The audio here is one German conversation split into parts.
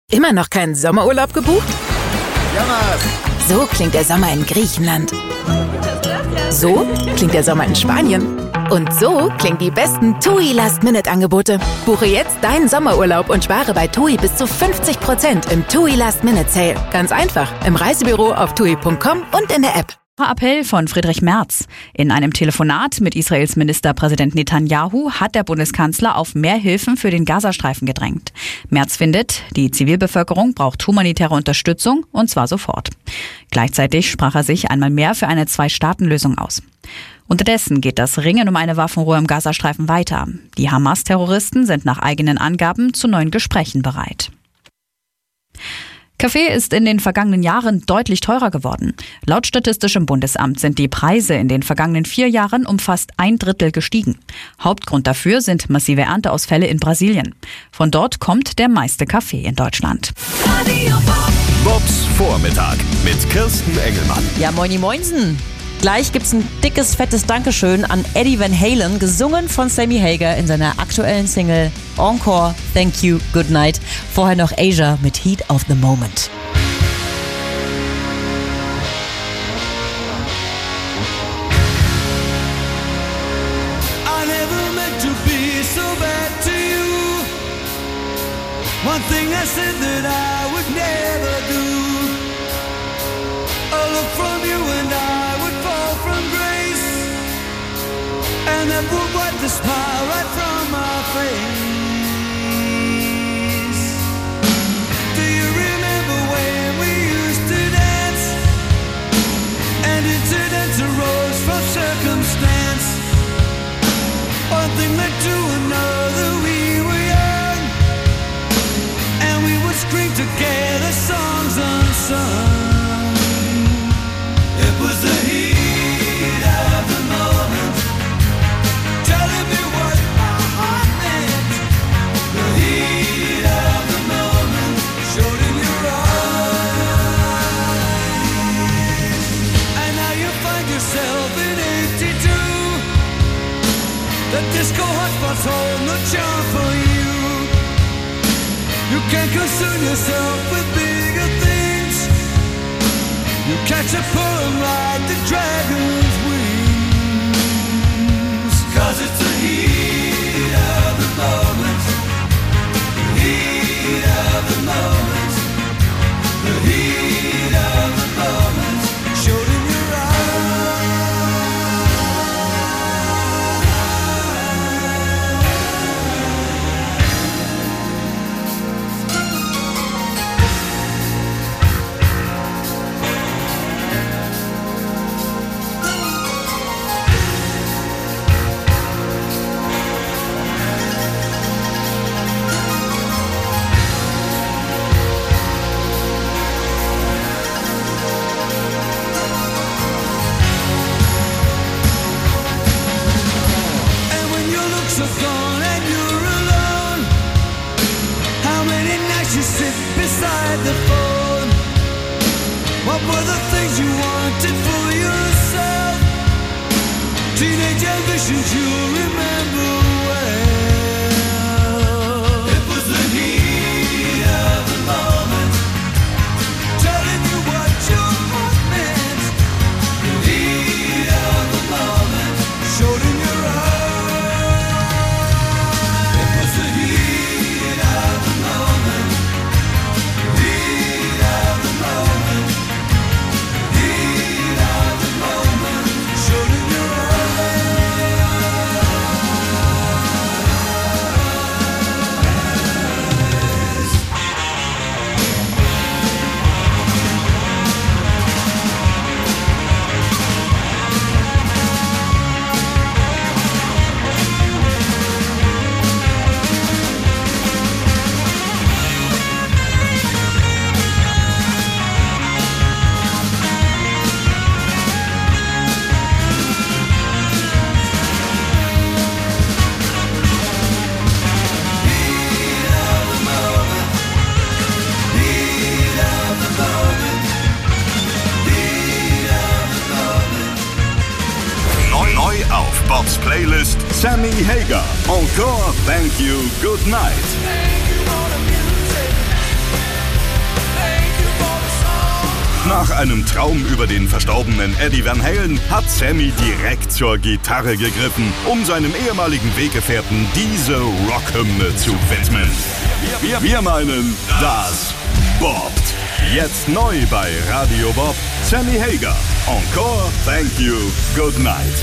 Immer noch keinen Sommerurlaub gebucht? Jonas! So klingt der Sommer in Griechenland. So klingt der Sommer in Spanien. Und so klingen die besten TUI Last-Minute-Angebote. Buche jetzt deinen Sommerurlaub und spare bei TUI bis zu 50% im TUI Last-Minute-Sale. Ganz einfach, im Reisebüro auf TUI.com und in der App. Appell von Friedrich Merz. In einem Telefonat mit Israels Ministerpräsident Netanyahu hat der Bundeskanzler auf mehr Hilfen für den Gazastreifen gedrängt. Merz findet, die Zivilbevölkerung braucht humanitäre Unterstützung und zwar sofort. Gleichzeitig sprach er sich einmal mehr für eine Zwei-Staaten-Lösung aus. Unterdessen geht das Ringen um eine Waffenruhe im Gazastreifen weiter. Die Hamas-Terroristen sind nach eigenen Angaben zu neuen Gesprächen bereit. Kaffee ist in den vergangenen Jahren deutlich teurer geworden. Laut Statistischem Bundesamt sind die Preise in den vergangenen 4 Jahren um fast 1/3 gestiegen. Hauptgrund dafür sind massive Ernteausfälle in Brasilien. Von dort kommt der meiste Kaffee in Deutschland. Bobs Vormittag mit Kirsten Engelmann. Ja, moini moinsen. Gleich gibt's ein dickes, fettes Dankeschön an Eddie Van Halen, gesungen von Sammy Hagar in seiner aktuellen Single Encore, Thank You, Good Night. Vorher noch Asia mit Heat of the Moment. I never meant to be so bad to you. One thing I said that I would never do. A look from you and I would fall from grace, and that would wipe the smile right from my face. Do you remember when we used to dance, and incidents arose from circumstance? One thing led to another, we were young, and we would scream together songs unsung. It was the heat of the moment, telling me what my heart meant. The heat of the moment showed in your eyes. And now you find yourself in 82. The disco hotspots hold no charm for you. You can't concern yourself with bigger things. You catch a poem like the dragon's wings. 'Cause it's the heat of the moment. The heat of the moment. The heat of the moment showed in your gone and you're alone. How many nights you sit beside the phone? What were the things you wanted for yourself? Teenage ambitions you'll remember well. It was the heat of the moment, telling you what your heart meant. The heat of the moment showed in your eyes. Auf Bobs Playlist Sammy Hagar. Encore, Thank You, Good Night. Nach einem Traum über den verstorbenen Eddie Van Halen hat Sammy direkt zur Gitarre gegriffen, um seinem ehemaligen Weggefährten diese Rockhymne zu widmen. Wir meinen, das boppt. Jetzt neu bei Radio Bob, Sammy Hagar. Encore, Thank You, Good Night.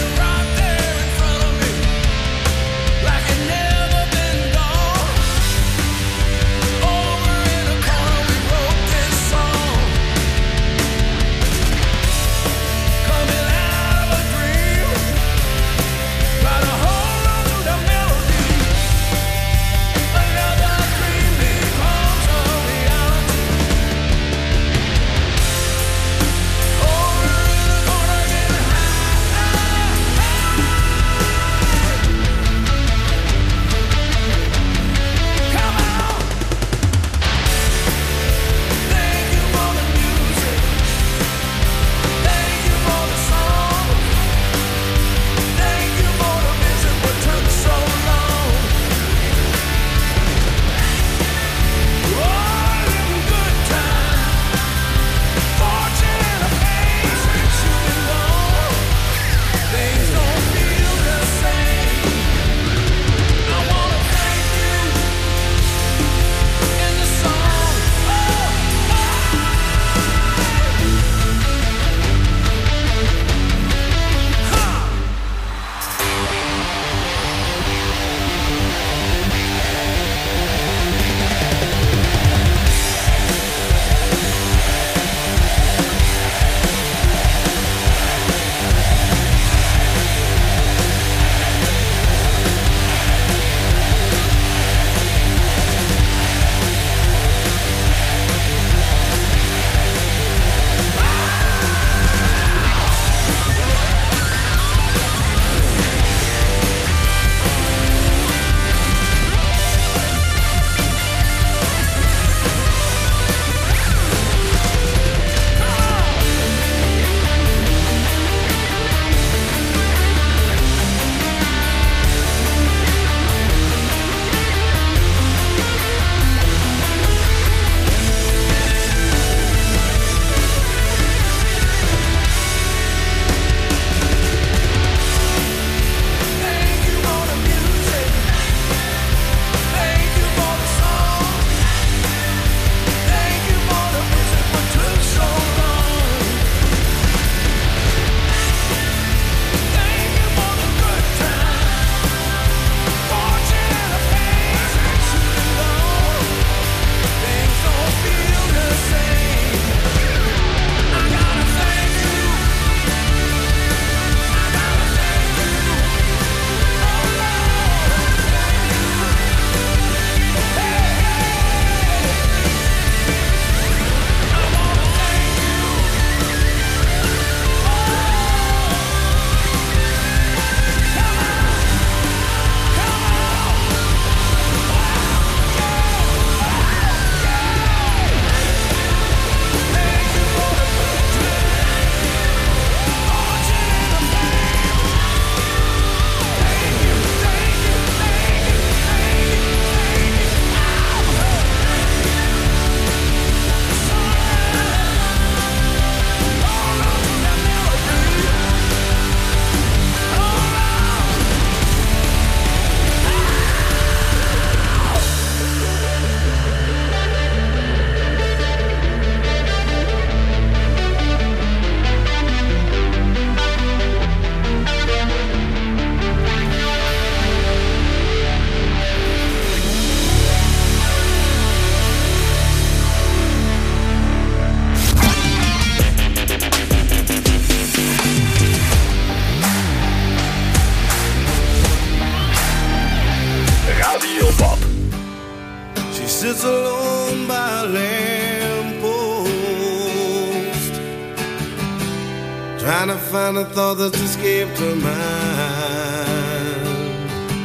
sits alone by a lamppost, trying to find a thought that's escaped her mind.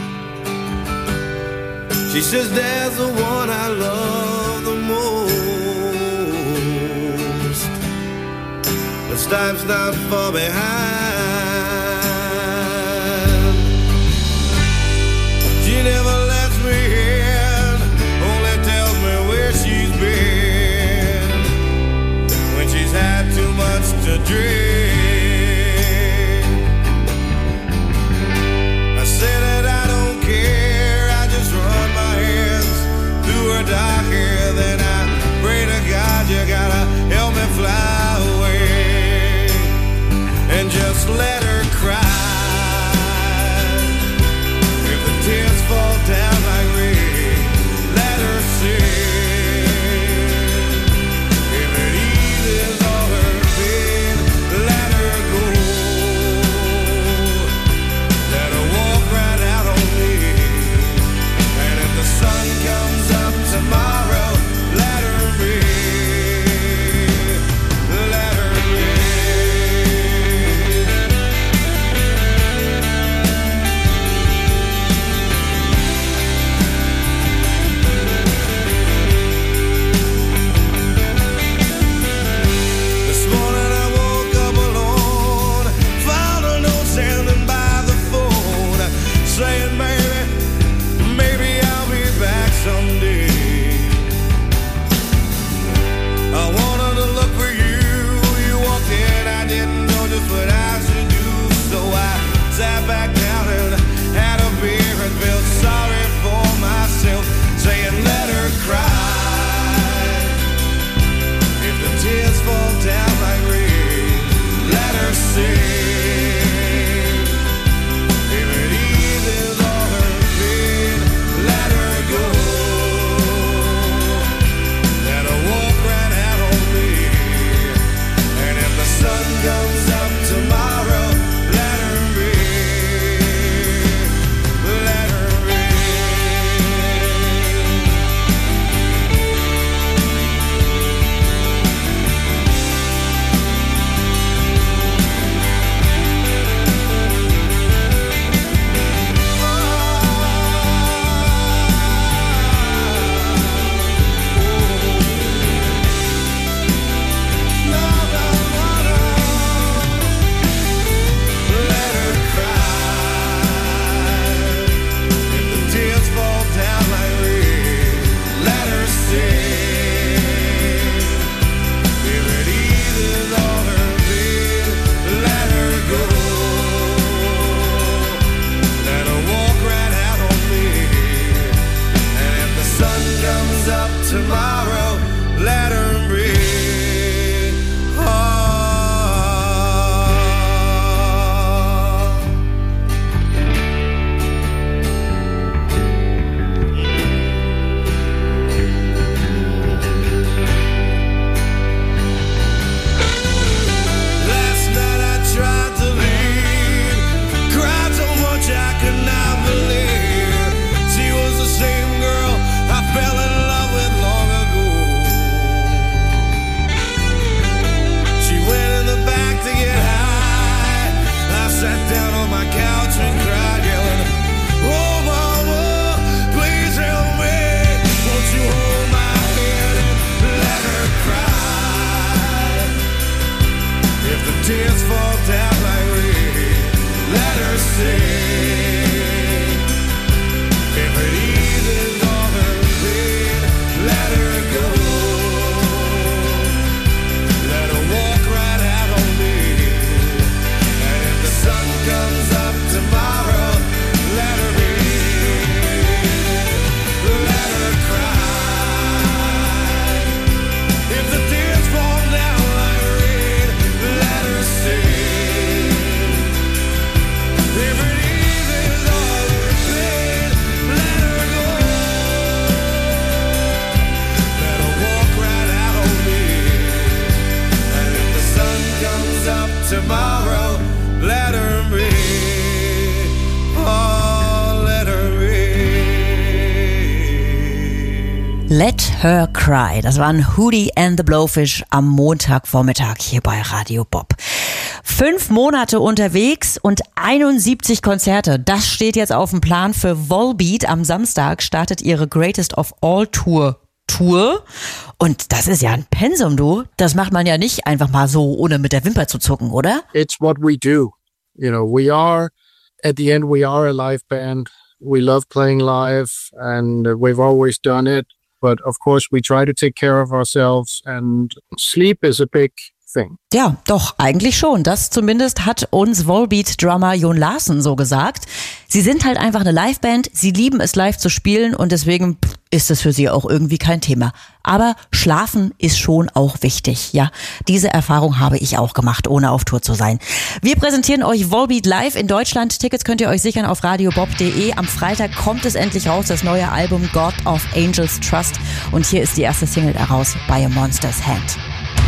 She says, "There's the one I love the most, but time's not far behind. She never lets me in, only tells me where she's been when she's Let Her Cry. Das waren Hootie and the Blowfish am Montagvormittag hier bei Radio Bob. 5 Monate unterwegs und 71 Konzerte. Das steht jetzt auf dem Plan für Volbeat. Am Samstag startet ihre Greatest of All Tour. Und das ist ja ein Pensum, du. Das macht man ja nicht einfach mal so, ohne mit der Wimper zu zucken, oder? It's what we do. You know, at the end, we are a live band. We love playing live and we've always done it. But of course, we try to take care of ourselves and sleep is a big thing. Ja, doch, eigentlich schon. Das zumindest hat uns Volbeat-Drummer Jon Larsen so gesagt. Sie sind halt einfach eine Liveband, sie lieben es live zu spielen und deswegen ist es für sie auch irgendwie kein Thema. Aber Schlafen ist schon auch wichtig, ja. Diese Erfahrung habe ich auch gemacht, ohne auf Tour zu sein. Wir präsentieren euch Volbeat live in Deutschland. Tickets könnt ihr euch sichern auf radiobob.de. Am Freitag kommt es endlich raus, das neue Album God of Angels Trust. Und hier ist die erste Single daraus, By a Monster's Hand.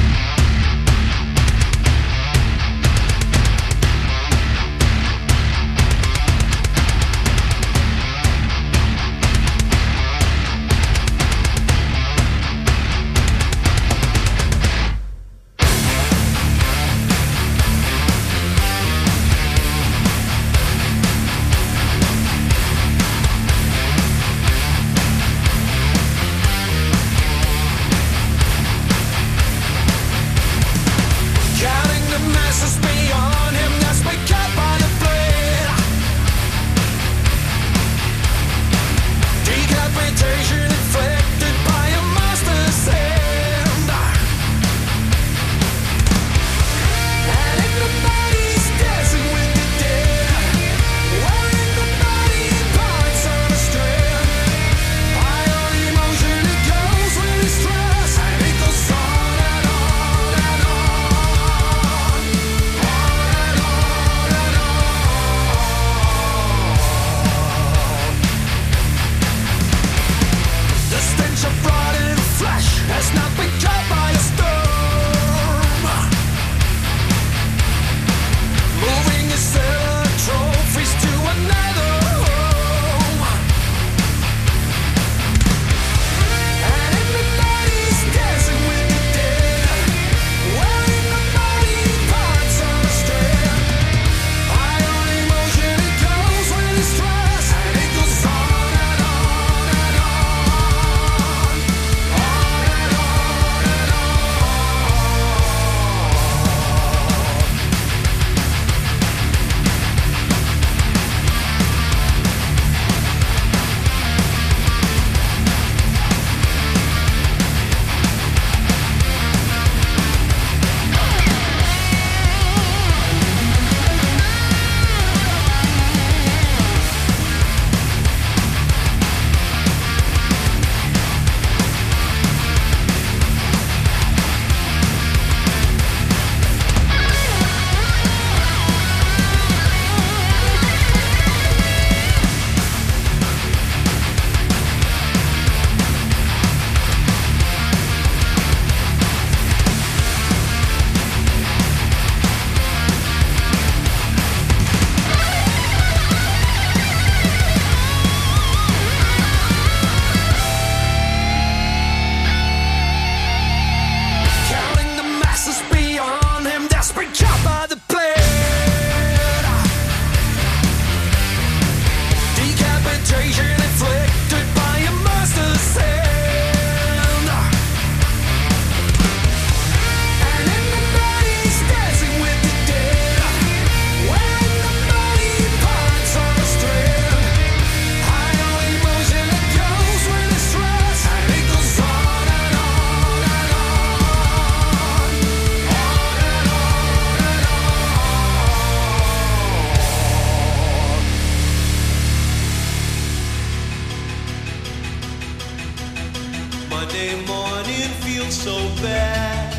Monday morning feels so bad.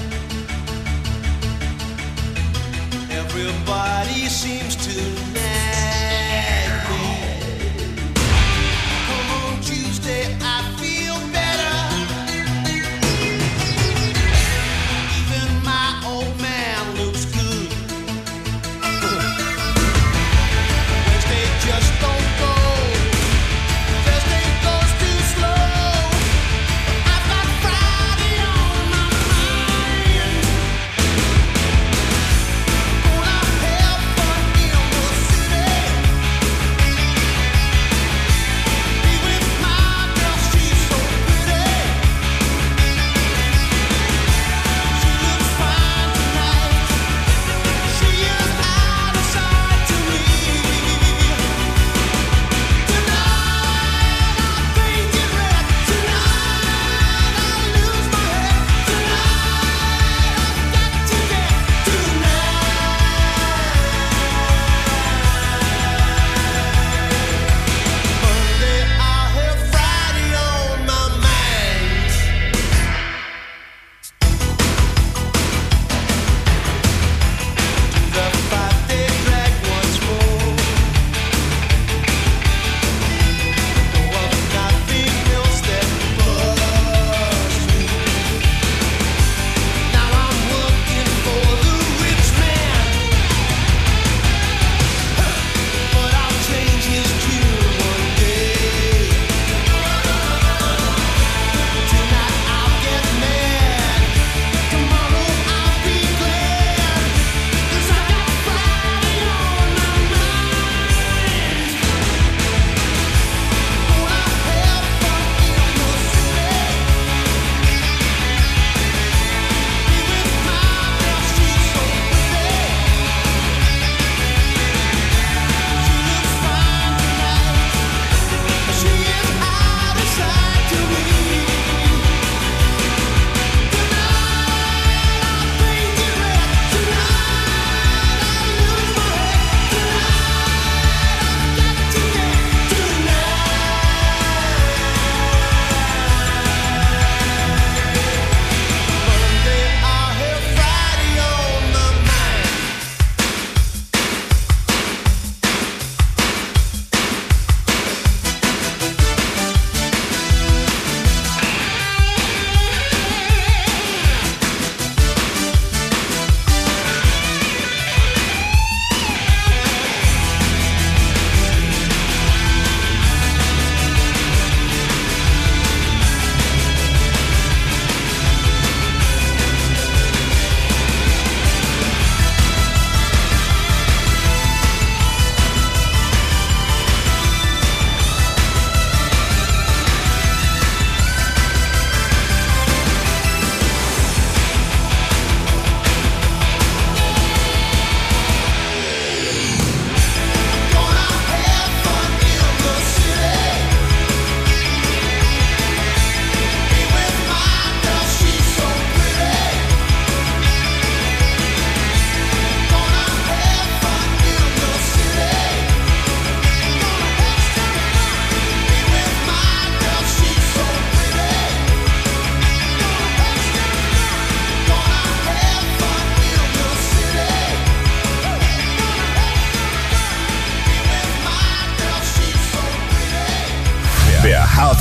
Everybody seems to nag me. Come on Tuesday, I feel better. Even my old man looks good. Wednesday just don't go. Thursday goes too slow.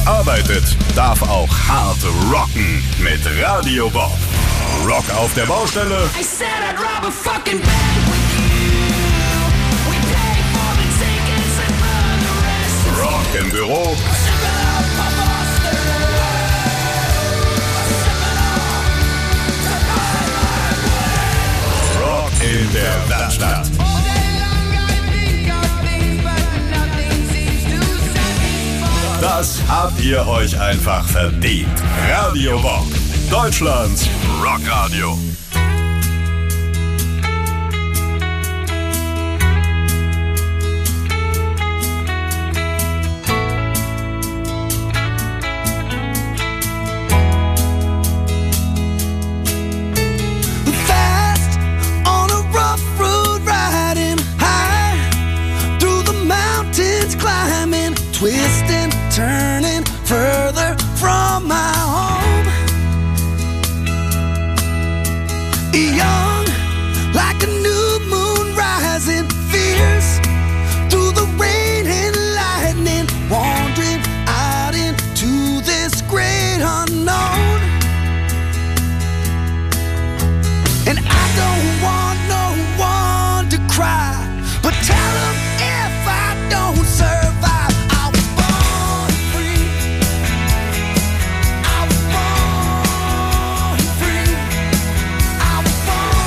arbeitet, darf auch hart rocken mit Radio Bob. Rock auf der Baustelle. I said I'd rob a fucking bank with you. We pay for the tickets and burn the rest. Rock im Büro. Rock in der Werkstatt. Das habt ihr euch einfach verdient. Radio Bob, Deutschlands Rockradio. Fast on a rough road, riding high through the mountains, climbing, twisting, turning further from my home. Young, like a new moon rising, fierce through the rain and lightning, wandering out into this great unknown. And I don't want no one to cry, but tell them if I don't survive, I was born free. I was born free. I was born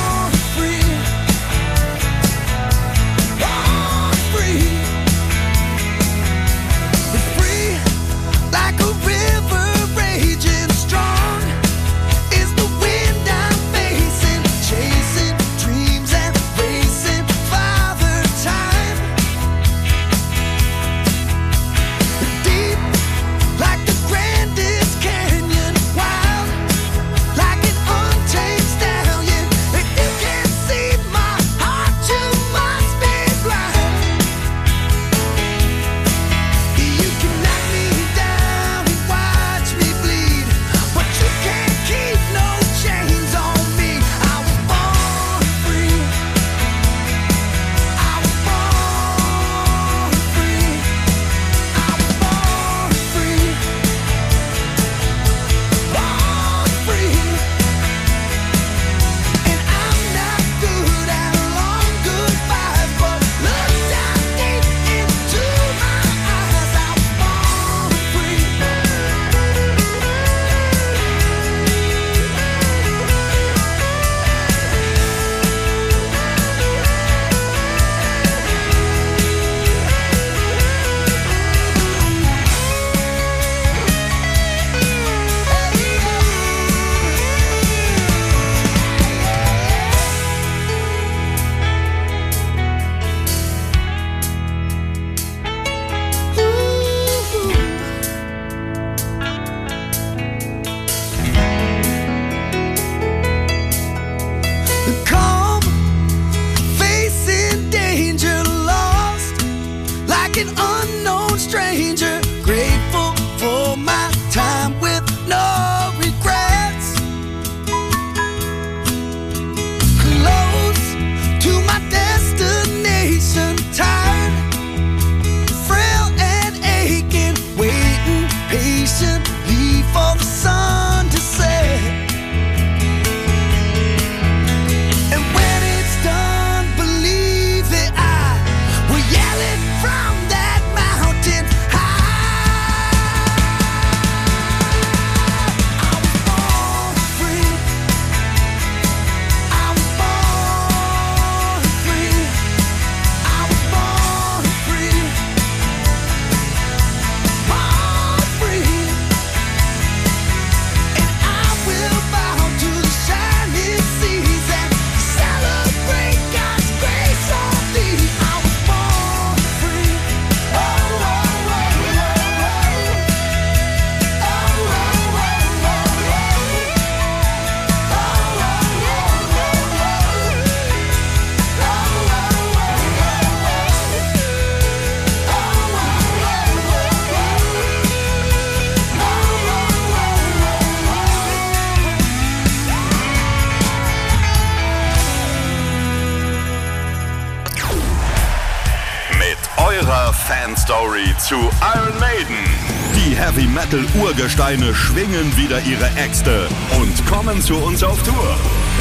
Fanstory zu Iron Maiden. Die Heavy-Metal-Urgesteine schwingen wieder ihre Äxte und kommen zu uns auf Tour.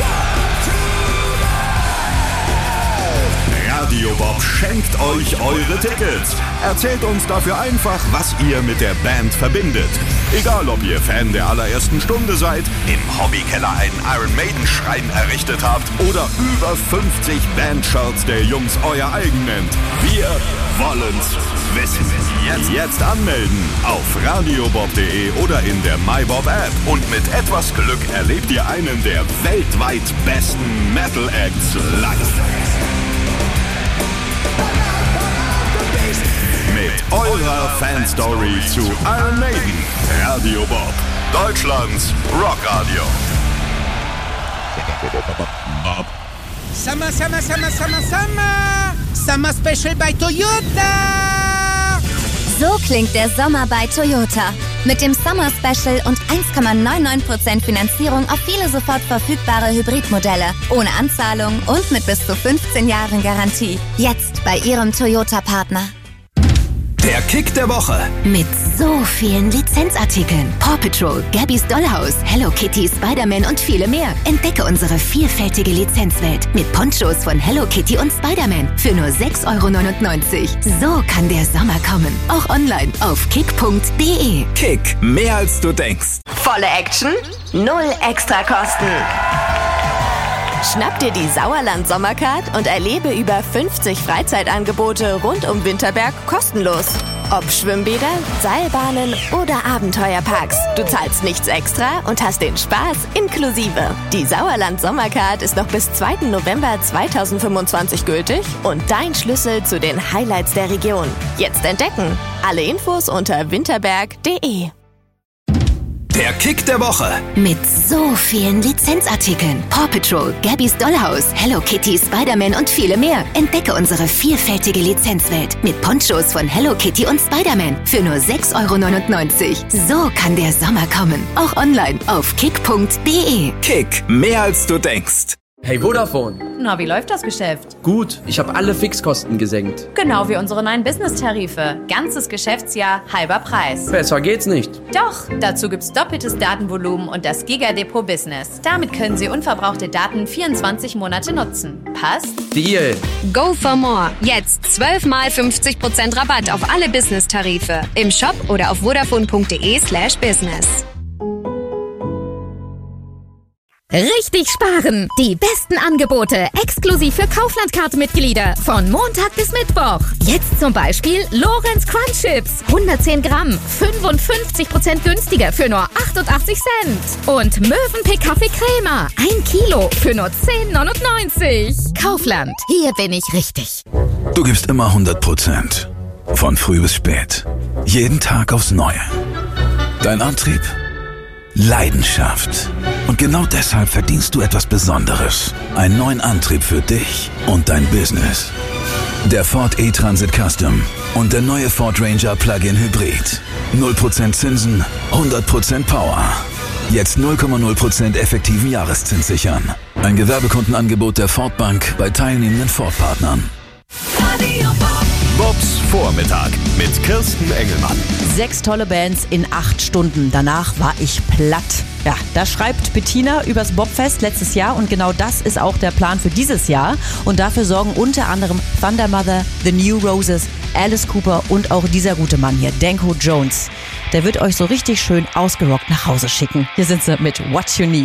Radio Bob schenkt euch eure Tickets. Erzählt uns dafür einfach, was ihr mit der Band verbindet. Egal, ob ihr Fan der allerersten Stunde seid, im Hobbykeller einen Iron Maiden Schrein errichtet habt oder über 50 Bandshirts der Jungs euer eigen nennt. Wir wollen's wissen. Jetzt anmelden auf radiobob.de oder in der MyBob App. Und mit etwas Glück erlebt ihr einen der weltweit besten Metal Acts live. Mit eurer Fanstory zu Iron Maiden. Radio Bob, Deutschlands Rockradio. Summer, Summer, Summer, Summer, Summer! Summer Special bei Toyota! So klingt der Sommer bei Toyota. Mit dem Summer Special und 1,99% Finanzierung auf viele sofort verfügbare Hybridmodelle. Ohne Anzahlung und mit bis zu 15 Jahren Garantie. Jetzt bei Ihrem Toyota-Partner. Der Kick der Woche. Mit so vielen Lizenzartikeln. Paw Patrol, Gabby's Dollhouse, Hello Kitty, Spider-Man und viele mehr. Entdecke unsere vielfältige Lizenzwelt mit Ponchos von Hello Kitty und Spider-Man für nur 6,99 €. So kann der Sommer kommen. Auch online auf kick.de. Kick, mehr als du denkst. Volle Action, 0 Extrakosten. Schnapp dir die Sauerland Sommercard und erlebe über 50 Freizeitangebote rund um Winterberg kostenlos. Ob Schwimmbäder, Seilbahnen oder Abenteuerparks. Du zahlst nichts extra und hast den Spaß inklusive. Die Sauerland Sommercard ist noch bis 2. November 2025 gültig und dein Schlüssel zu den Highlights der Region. Jetzt entdecken. Alle Infos unter winterberg.de. Der Kick der Woche. Mit so vielen Lizenzartikeln. Paw Patrol, Gabby's Dollhouse, Hello Kitty, Spider-Man und viele mehr. Entdecke unsere vielfältige Lizenzwelt mit Ponchos von Hello Kitty und Spider-Man für nur 6,99 €. So kann der Sommer kommen. Auch online auf kick.de. Kick, mehr als du denkst. Hey Vodafone. Na, wie läuft das Geschäft? Gut, ich habe alle Fixkosten gesenkt. Genau wie unsere neuen Business-Tarife. Ganzes Geschäftsjahr, halber Preis. Besser geht's nicht. Doch, dazu gibt's doppeltes Datenvolumen und das Giga-Depot Business. Damit können Sie unverbrauchte Daten 24 Monate nutzen. Passt? Deal. Go for more. Jetzt 12 mal 50% Rabatt auf alle Business-Tarife. Im Shop oder auf vodafone.de/business. Richtig sparen! Die besten Angebote exklusiv für Kaufland-Card-Mitglieder von Montag bis Mittwoch. Jetzt zum Beispiel Lorenz Crunch Chips, 110 Gramm, 55% günstiger für nur 88 Cent. Und Mövenpick Kaffee Crema, 1 Kilo für nur 10,99. Kaufland, hier bin ich richtig. Du gibst immer 100%. Von früh bis spät. Jeden Tag aufs Neue. Dein Antrieb? Leidenschaft. Und genau deshalb verdienst du etwas Besonderes. Einen neuen Antrieb für dich und dein Business. Der Ford E-Transit Custom und der neue Ford Ranger Plug-in Hybrid. 0% Zinsen, 100% Power. Jetzt 0,0% effektiven Jahreszins sichern. Ein Gewerbekundenangebot der Ford Bank bei teilnehmenden Ford-Partnern. Bobs Vormittag mit Kirsten Engelmann. 6 tolle Bands in 8 Stunden. Danach war ich platt. Ja, das schreibt Bettina übers Bobfest letztes Jahr und genau das ist auch der Plan für dieses Jahr. Und dafür sorgen unter anderem Thunder Mother, The New Roses, Alice Cooper und auch dieser gute Mann hier, Danko Jones. Der wird euch so richtig schön ausgerockt nach Hause schicken. Hier sind sie mit What You Need.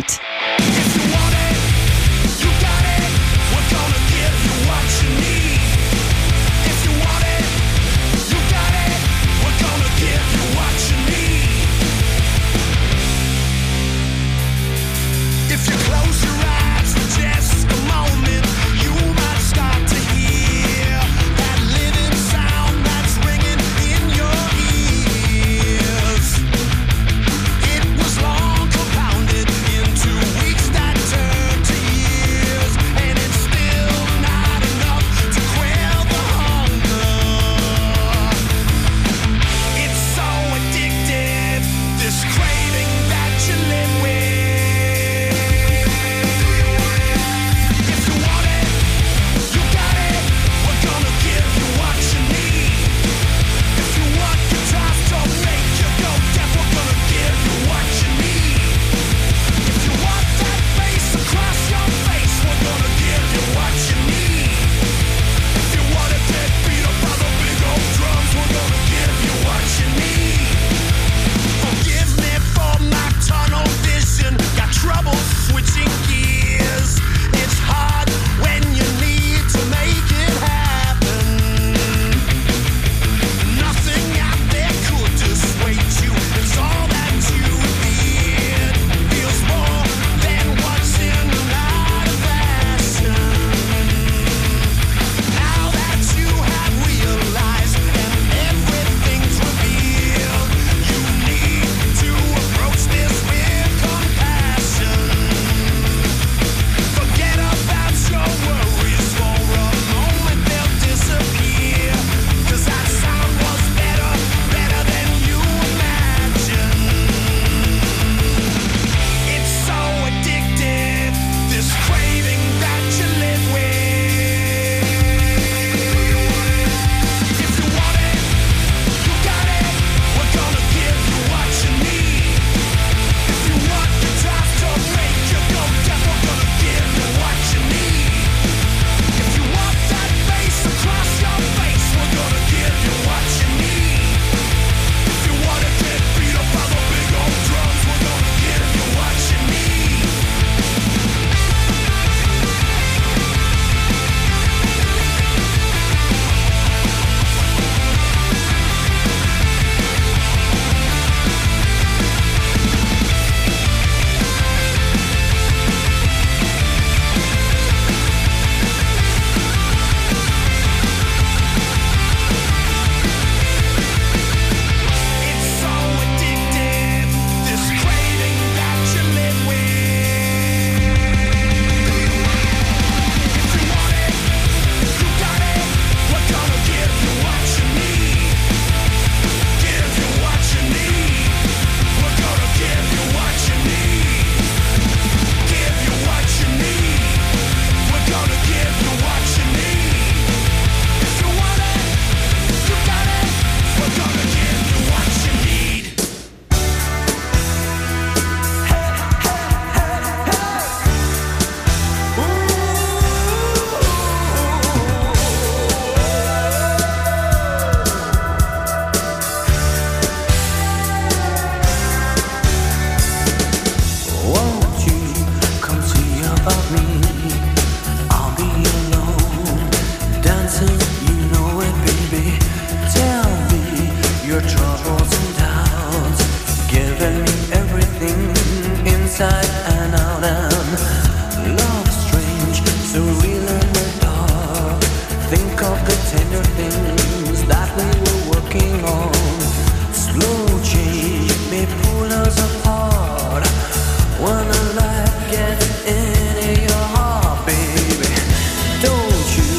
about me, I'll be alone, dancing, you know it, baby. Tell me your troubles and doubts, giving me everything inside and out. And love strange, so real in the dark. Think of the tender things that we were working on. Slow change may pull us apart when a light gets into your heart, baby. Don't you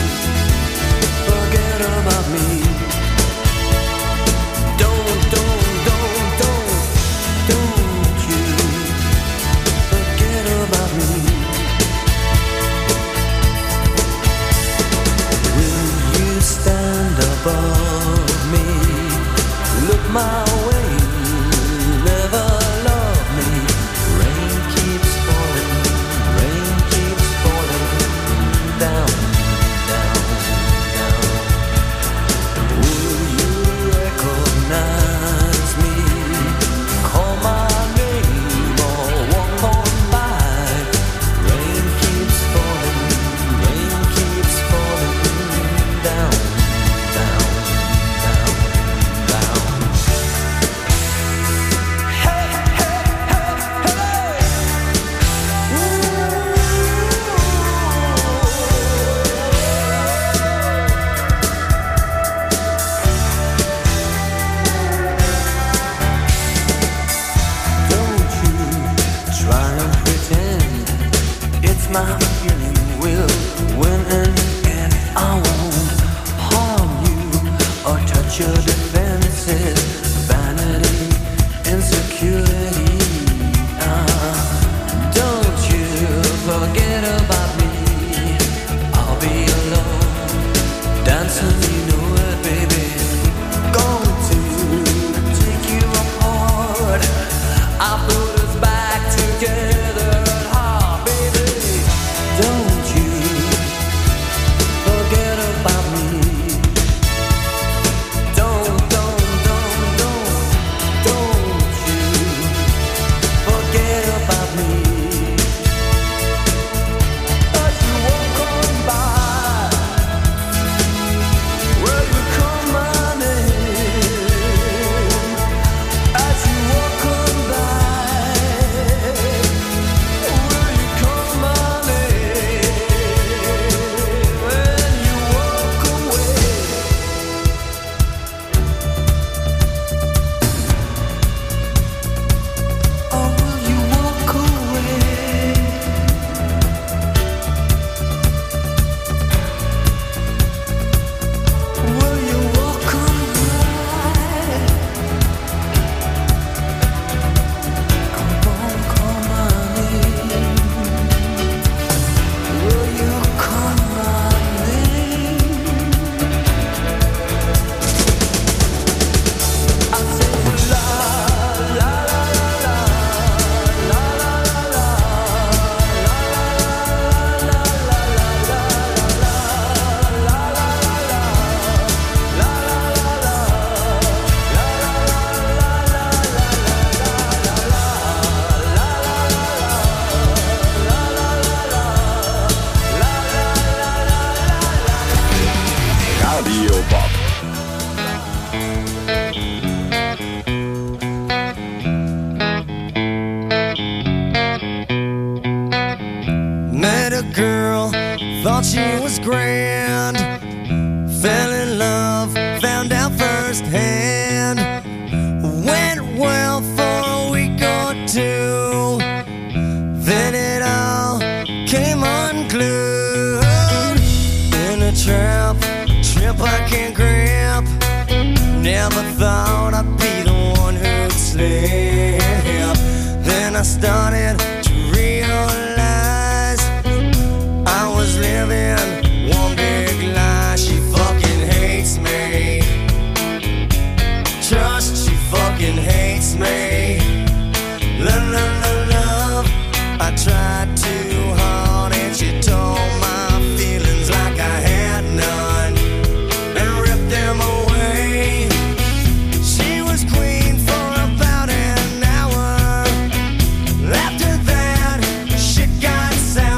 forget about me. Don't you forget about me. Will you stand above me? Look my way, never love me. Rain keeps falling down, down, down. Will you recognize me? Call my name or walk on by. Rain keeps falling down, down, down, down. Don't you try and pretend it's my feeling will win in the end. I won't harm you or touch your defenses. Vanity, insecurity. Don't you forget about me. I'll be alone, dancing, you know it, baby. Going to take you apart. I put us back together at heart, baby. Don't you forget about me. Don't you forget about me. As you walk on by, will you call my name? As you walk on by, will you call my name? When you walk away, or will you walk away? Will you walk on by? Come on, call my name. Will you call my name? I say la la la la la la la Radio Bob. Met a girl, thought she was grand. Fell in love, found out firsthand. Went well for a week or two, then it all came unglued. In a trap I can't grab. Never thought I'd be the one who'd slip. Then I started to realize I was living one big lie. She fucking hates me. Trust, she fucking hates me. Love, love, love, love. I tried too hard and she told my feelings like I had none and ripped them away. She was queen for about an hour. After that, shit got sad.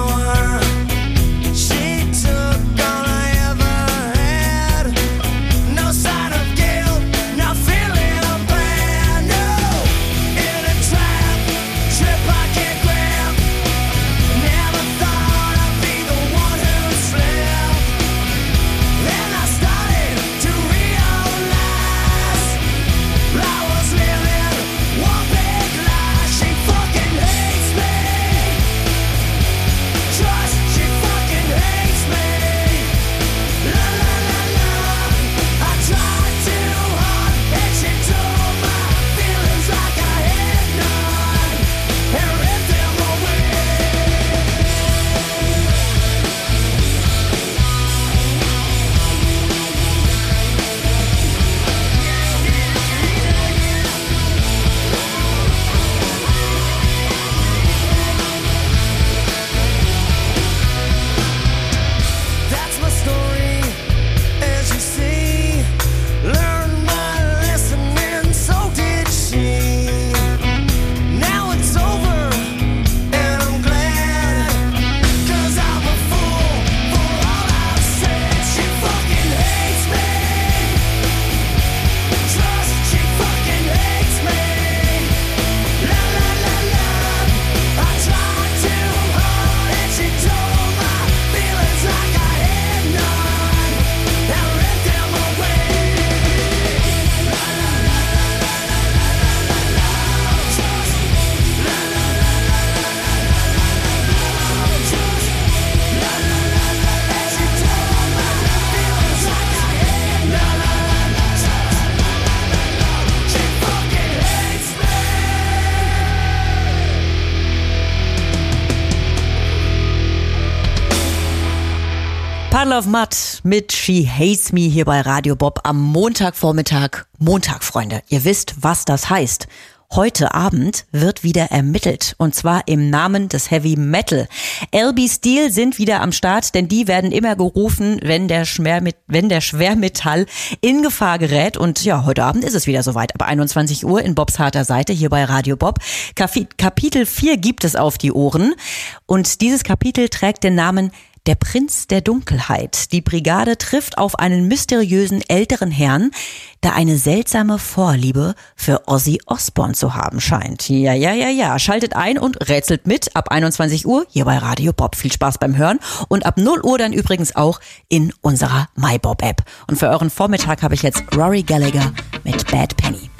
Puddle of Mud mit She Hates Me hier bei Radio Bob am Montagvormittag. Montag, Freunde. Ihr wisst, was das heißt. Heute Abend wird wieder ermittelt, und zwar im Namen des Heavy Metal. LB Steel sind wieder am Start, denn die werden immer gerufen, wenn der Schwermetall in Gefahr gerät. Und ja, heute Abend ist es wieder soweit. Ab 21 Uhr in Bobs harter Seite hier bei Radio Bob. Kapitel 4 gibt es auf die Ohren. Und dieses Kapitel trägt den Namen Der Prinz der Dunkelheit. Die Brigade trifft auf einen mysteriösen älteren Herrn, der eine seltsame Vorliebe für Ozzy Osbourne zu haben scheint. Ja. Schaltet ein und rätselt mit ab 21 Uhr hier bei Radio Bob. Viel Spaß beim Hören und ab 0 Uhr dann übrigens auch in unserer MyBob-App. Und für euren Vormittag habe ich jetzt Rory Gallagher mit Bad Penny.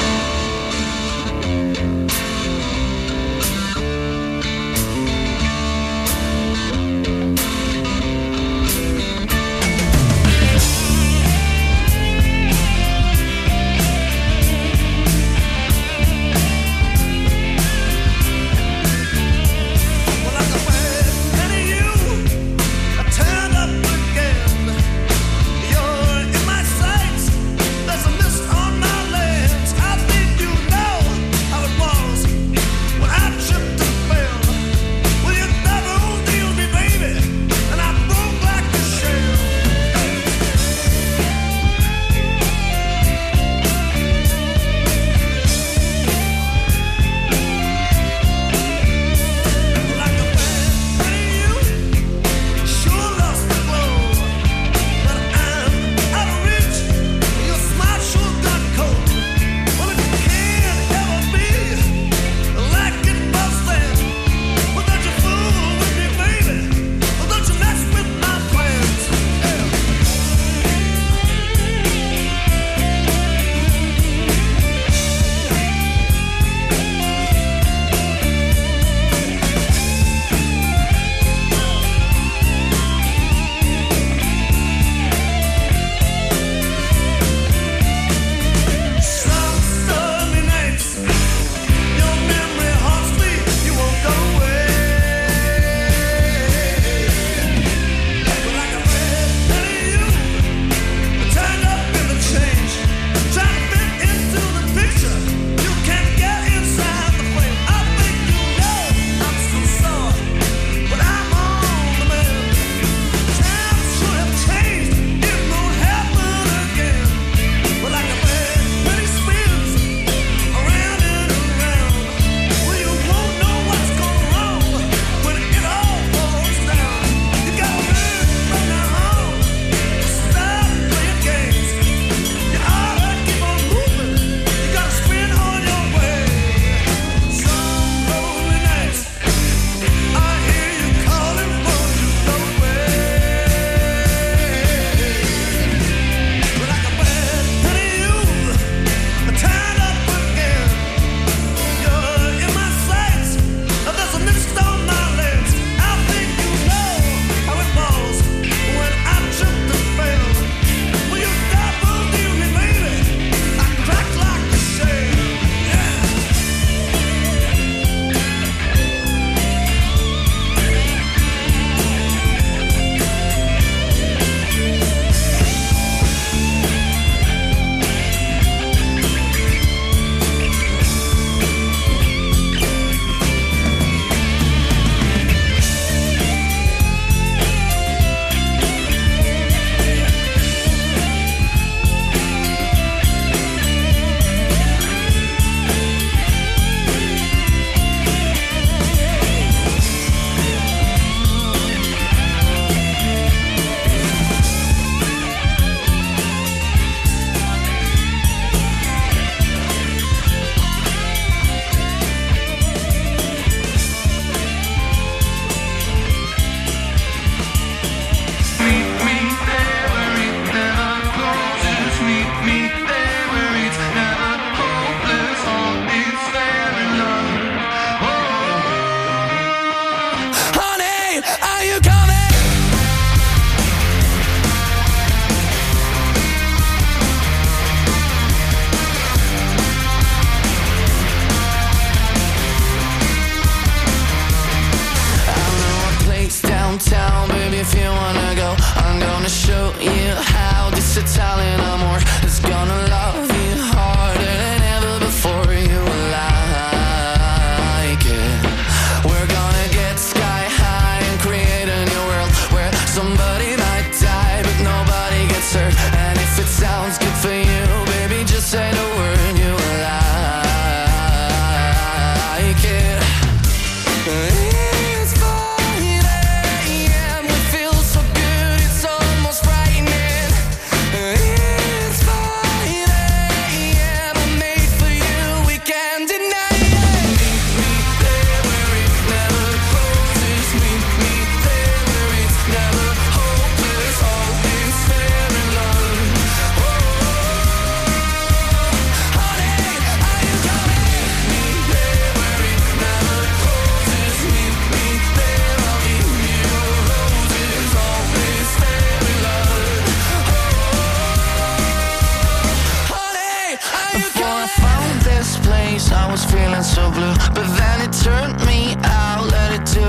if you wanna go. I'm gonna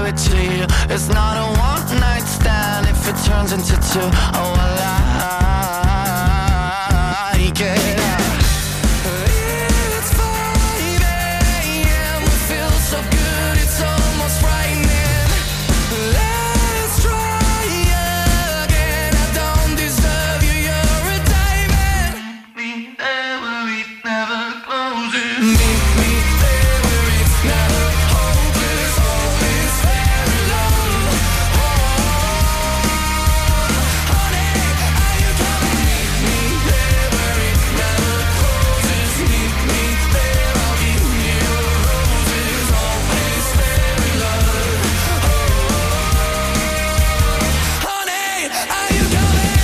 do it to you. It's not a one night stand if it turns into two. Oh, I like it. It's 5 a.m. We feel so good, it's almost frightening. Let's try again. I don't deserve you, you're a diamond. Meet me there where it never closes. Meet me there where it's never hopeless. All is fair in love. Honey, are you coming? Meet me there where it never closes. Meet me there, I'll give you roses. All is fair in love. Honey, are you coming?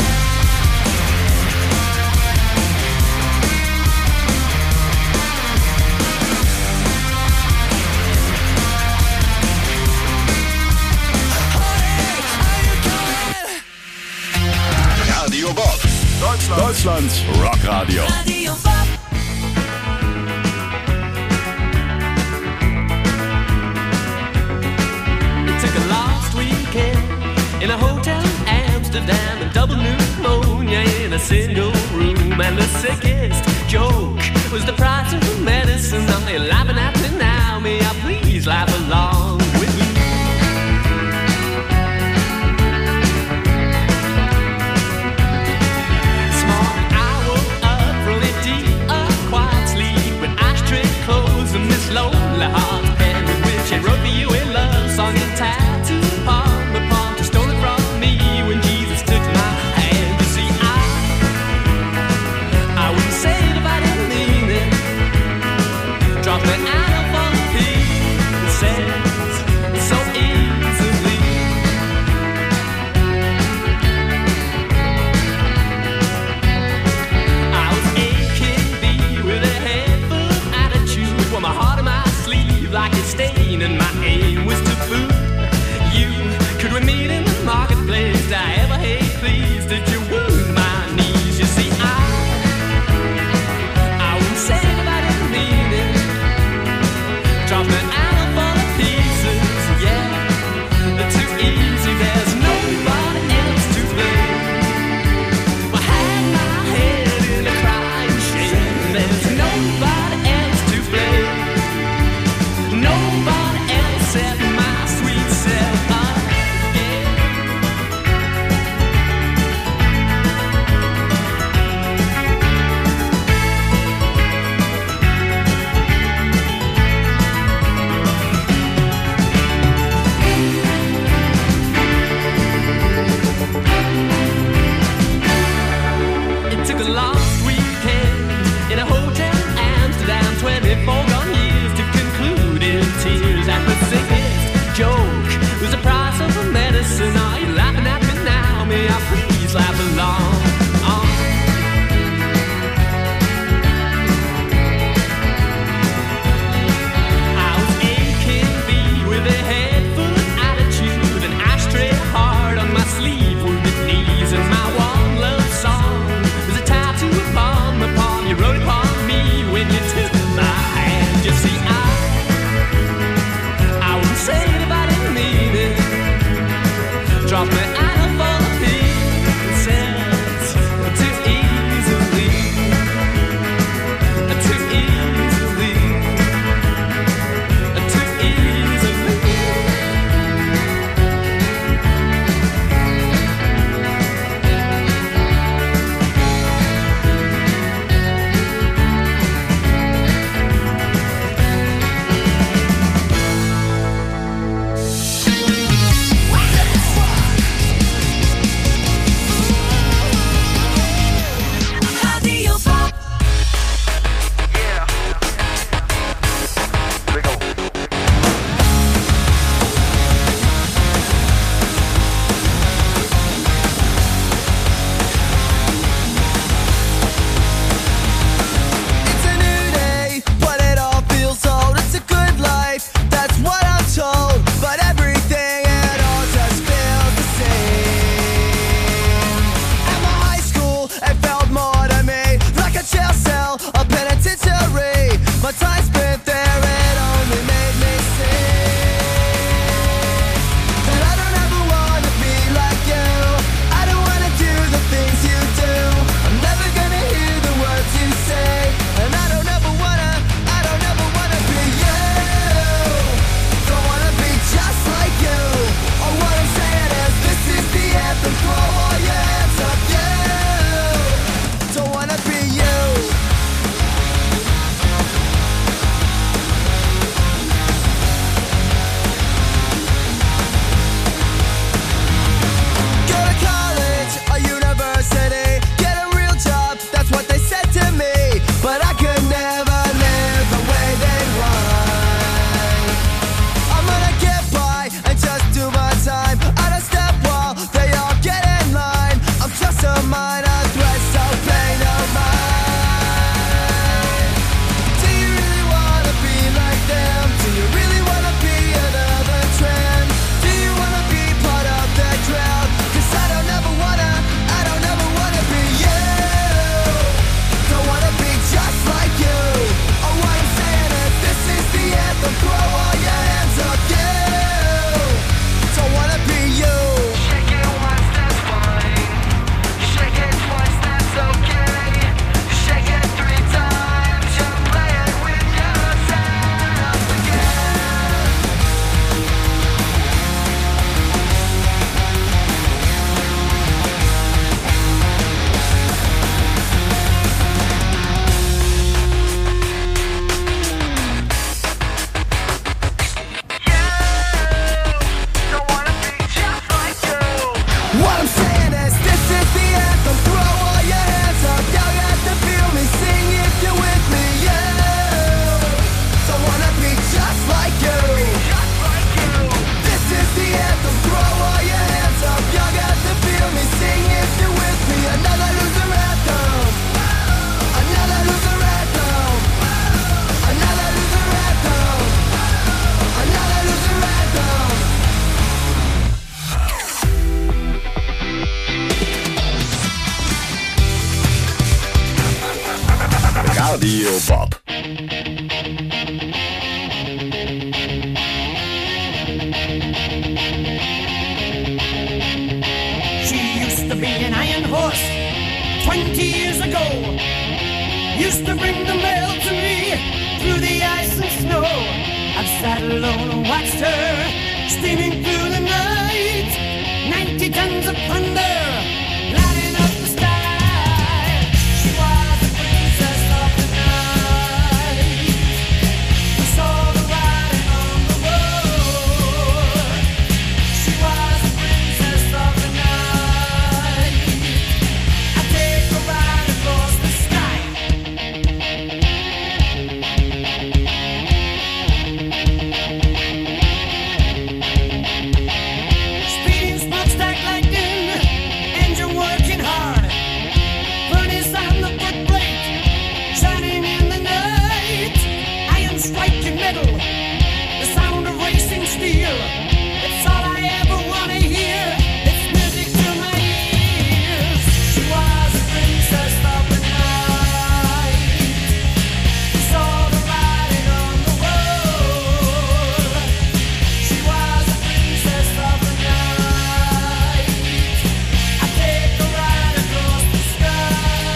Radio Bob. Deutschlands Rockradio. It took a last weekend in a hotel in Amsterdam, a double pneumonia in a single room, and the sickest joke was the price of the medicine. Now you're laughing at me now, may I please laugh along with you? This morning I woke up from a deep, quiet sleep with ashtray clothes and this lonely heart pen with which I wrote for you a love song and tattooed upon my palm to stole it from me when Jesus took my hand. You see, I wouldn't say it if I didn't mean it. Drop me out Bob. She used to be an iron horse 20 years ago. Used to bring the mail to me through the ice and snow. I've sat alone and watched her steaming through the night. 90 tons of thunder lighting up the sky. She was the princess of the night. We saw the writing on the wall. She was the princess of the night. I take a ride across the sky. Speeding smokestack lightning, engine working hard. Furnace on the footplate, shining in the night. Iron striking metal, the sound of racing steel. It's all I ever want to hear. It's music to my ears. She was a princess of the night. We saw the writing on the wall. She was a princess of the night. I take a ride across the sky.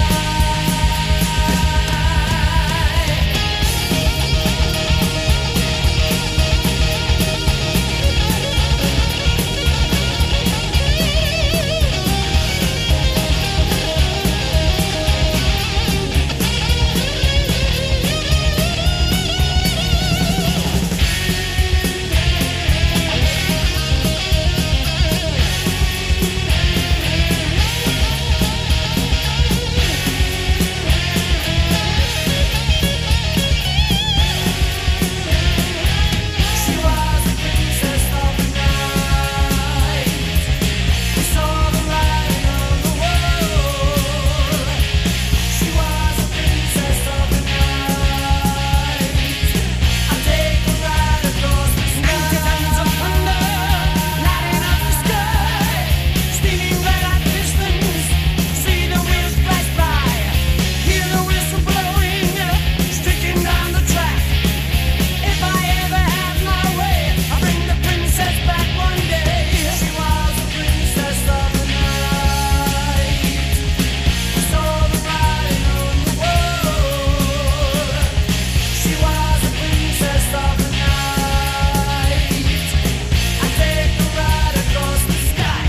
She was a princess of the night. We saw the writing on the wall. She was a princess of the night. I take a ride across the sky. 90 tons of thunder lighting up the sky. Steaming red hot pistons, see the wheels flash by. Hear the whistle blowing, streaking down the track. If I ever have my way, I'll bring the princess back one day. She was a princess of the night. We saw the writing on the wall. She was a princess of the night. I take a ride across the sky.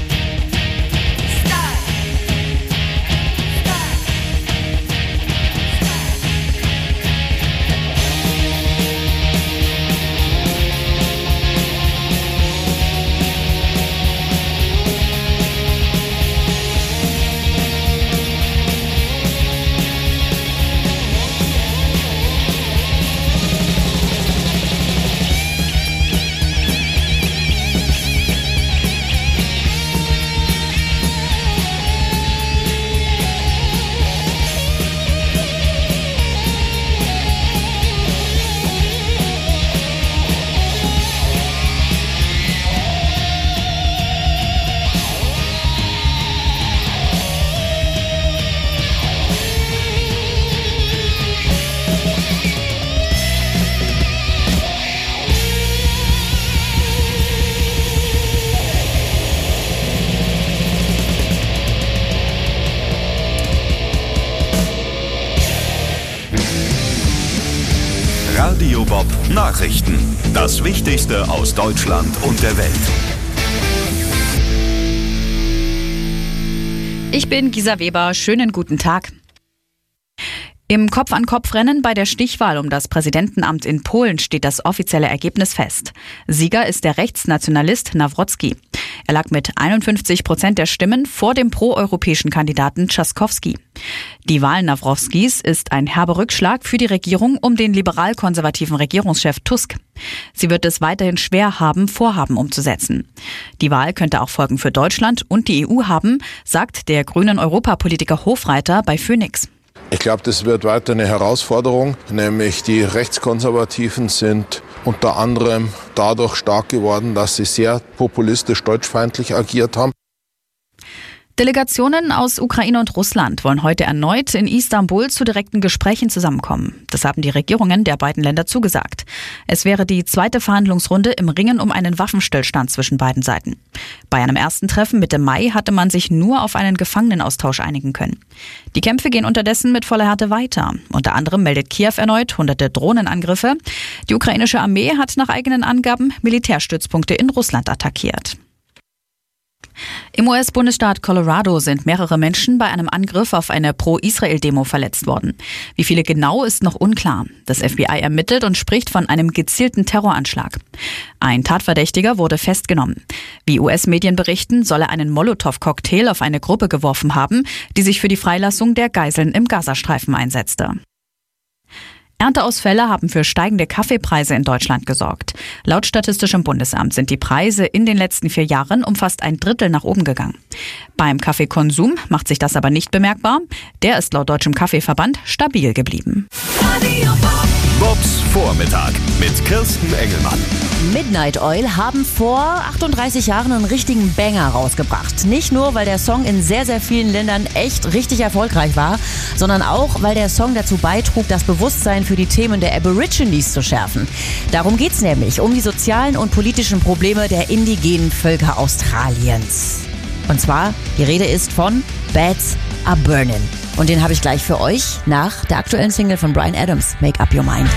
Sky. Radio Bob Nachrichten. Das Wichtigste aus Deutschland und der Welt. Ich bin Gisa Weber. Schönen guten Tag. Im Kopf-an-Kopf-Rennen bei der Stichwahl um das Präsidentenamt in Polen steht das offizielle Ergebnis fest. Sieger ist der Rechtsnationalist Nawrocki. Er lag mit 51% der Stimmen vor dem proeuropäischen Kandidaten Trzaskowski. Die Wahl Nawrockis ist ein herber Rückschlag für die Regierung um den liberal-konservativen Regierungschef Tusk. Sie wird es weiterhin schwer haben, Vorhaben umzusetzen. Die Wahl könnte auch Folgen für Deutschland und die EU haben, sagt der grünen Europapolitiker Hofreiter bei Phoenix. Ich glaube, das wird weiter eine Herausforderung, nämlich die Rechtskonservativen sind unter anderem dadurch stark geworden, dass sie sehr populistisch deutschfeindlich agiert haben. Delegationen aus Ukraine und Russland wollen heute erneut in Istanbul zu direkten Gesprächen zusammenkommen. Das haben die Regierungen der beiden Länder zugesagt. Es wäre die zweite Verhandlungsrunde im Ringen um einen Waffenstillstand zwischen beiden Seiten. Bei einem ersten Treffen Mitte Mai hatte man sich nur auf einen Gefangenenaustausch einigen können. Die Kämpfe gehen unterdessen mit voller Härte weiter. Unter anderem meldet Kiew erneut hunderte Drohnenangriffe. Die ukrainische Armee hat nach eigenen Angaben Militärstützpunkte in Russland attackiert. Im US-Bundesstaat Colorado sind mehrere Menschen bei einem Angriff auf eine Pro-Israel-Demo verletzt worden. Wie viele genau, ist noch unklar. Das FBI ermittelt und spricht von einem gezielten Terroranschlag. Ein Tatverdächtiger wurde festgenommen. Wie US-Medien berichten, soll er einen Molotow-Cocktail auf eine Gruppe geworfen haben, die sich für die Freilassung der Geiseln im Gazastreifen einsetzte. Ernteausfälle haben für steigende Kaffeepreise in Deutschland gesorgt. Laut Statistischem Bundesamt sind die Preise in den letzten 4 Jahren um fast 1/3 nach oben gegangen. Beim Kaffeekonsum macht sich das aber nicht bemerkbar. Der ist laut Deutschem Kaffeeverband stabil geblieben. Bobs Vormittag mit Kirsten Engelmann. Midnight Oil haben vor 38 Jahren einen richtigen Banger rausgebracht. Nicht nur, weil der Song in sehr, sehr vielen Ländern echt richtig erfolgreich war, sondern auch, weil der Song dazu beitrug, das Bewusstsein für die Themen der Aborigines zu schärfen. Darum geht's nämlich, um die sozialen und politischen Probleme der indigenen Völker Australiens. Und zwar, die Rede ist von Bats Are Burnin'. Und den habe ich gleich für euch nach der aktuellen Single von Bryan Adams, Make Up Your Mind.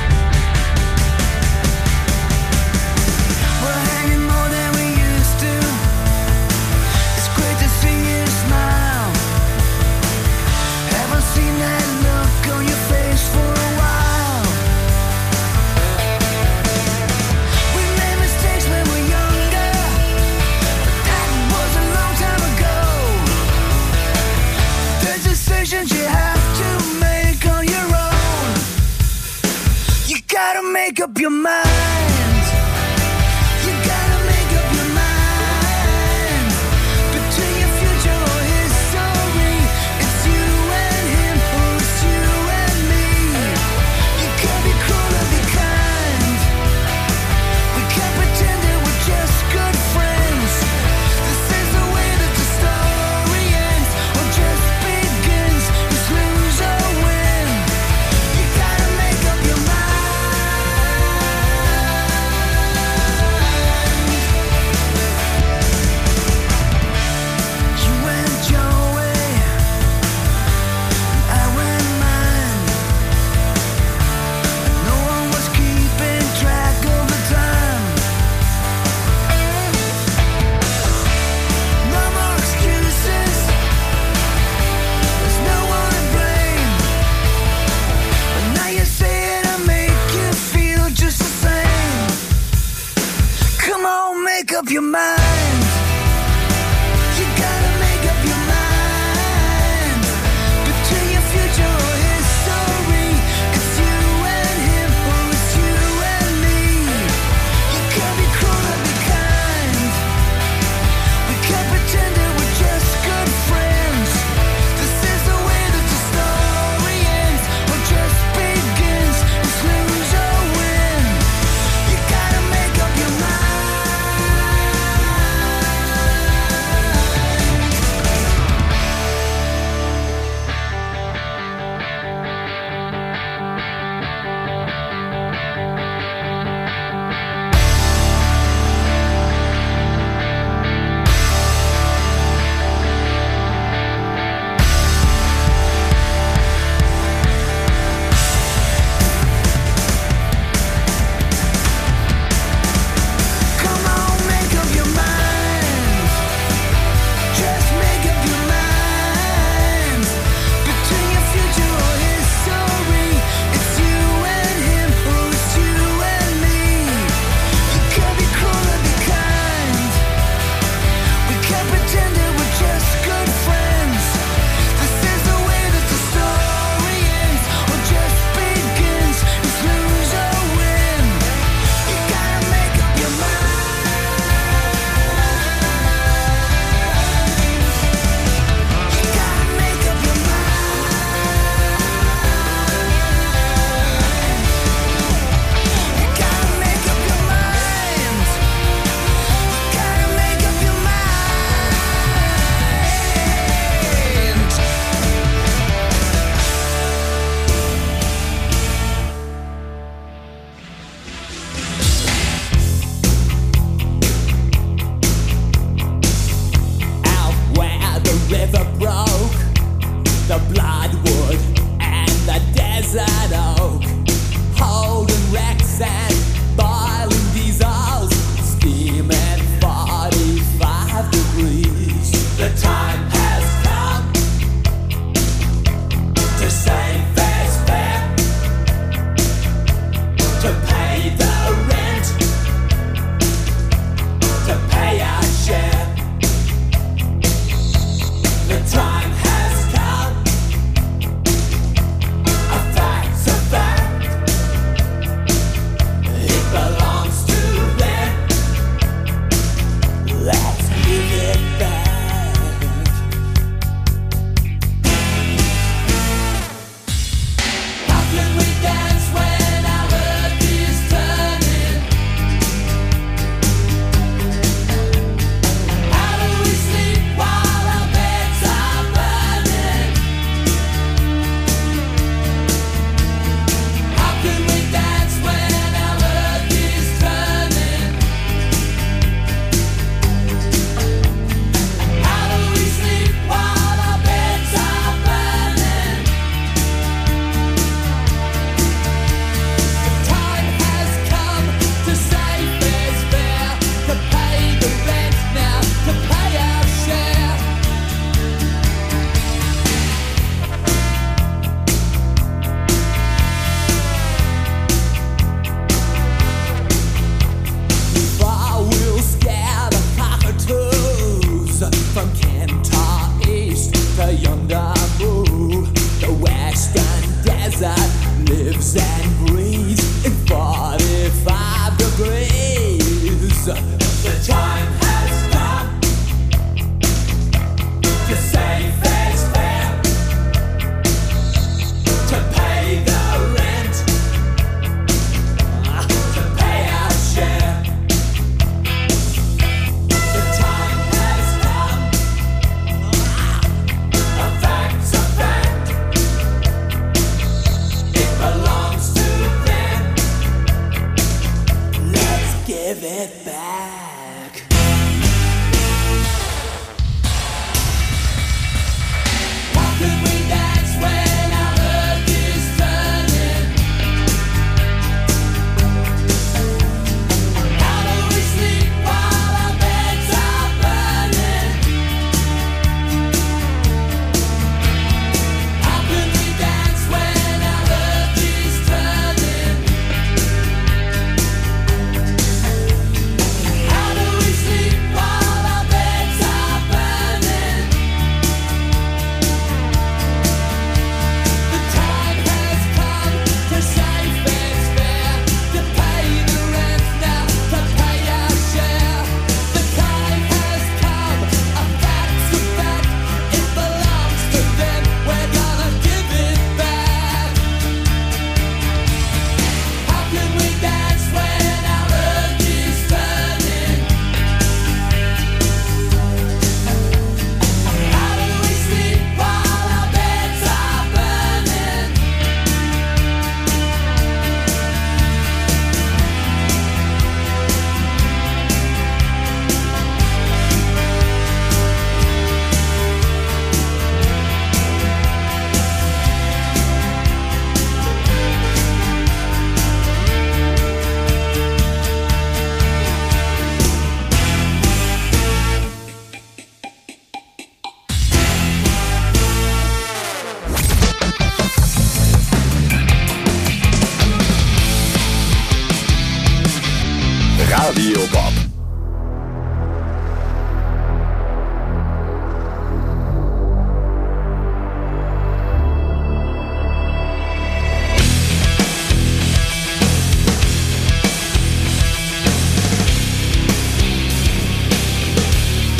You have to make on your own. You gotta make up your mind.